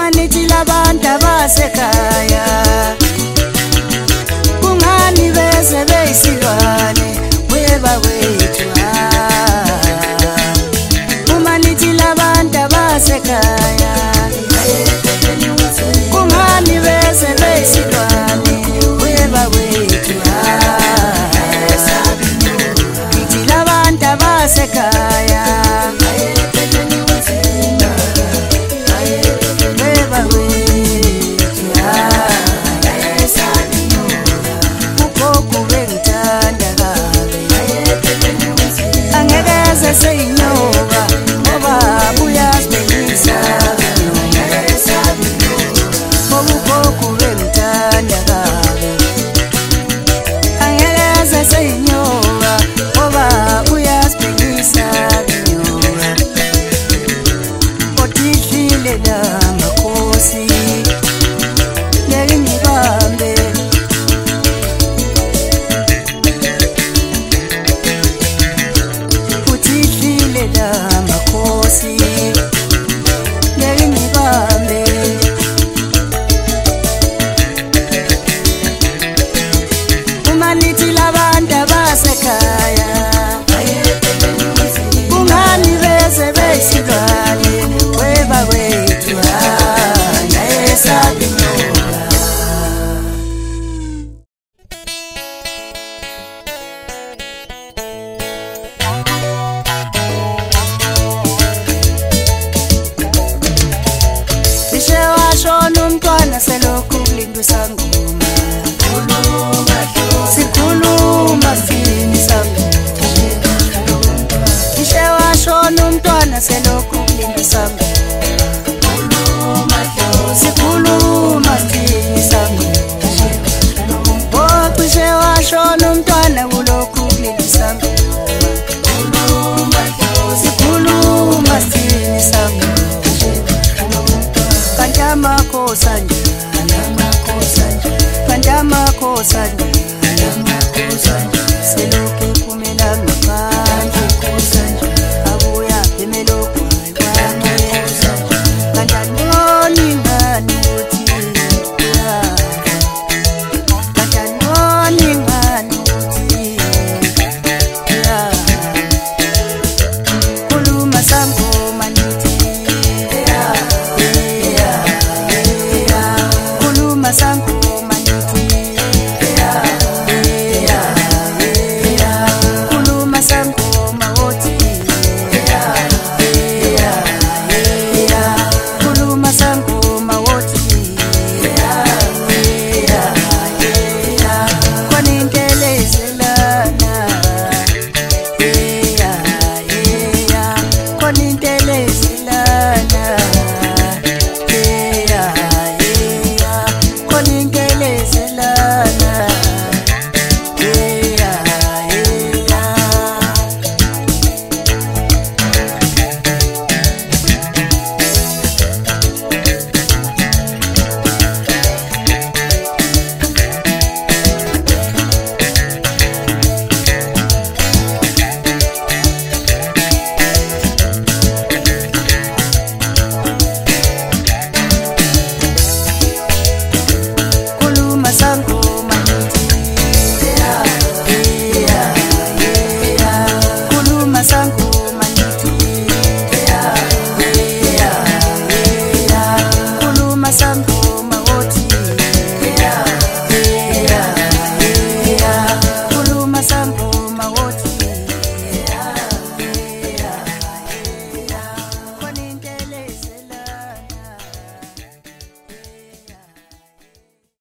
Umanithi labantu abasekhaya kungani beze beyisilwane weba wethu Umanithi labantu abasekhaya kungani beze beyisilwane weba wethu Nithi labantu abasekhaya Seyinyoka ngoba uyasibengisa Bobukhokho bengithanda kabi Angeze seyinyoka ngoba uyasibengisa nyoka Otidlile lamakhosi Ngeke ngibambe Makhosi ngeke ngibambe Umanithi labantu abasekhaya kungani beze beyisilwane weba wethu nayesabi Umntwana selokhu kulinda sangoma sikhuluma sini sangoma Ishe washona umntwana selokhu kulinda sangoma sikhuluma sini sangoma Ishe washona umntwana kulokhu kulinda sangoma sikhuluma sini sangoma Kandamakosanje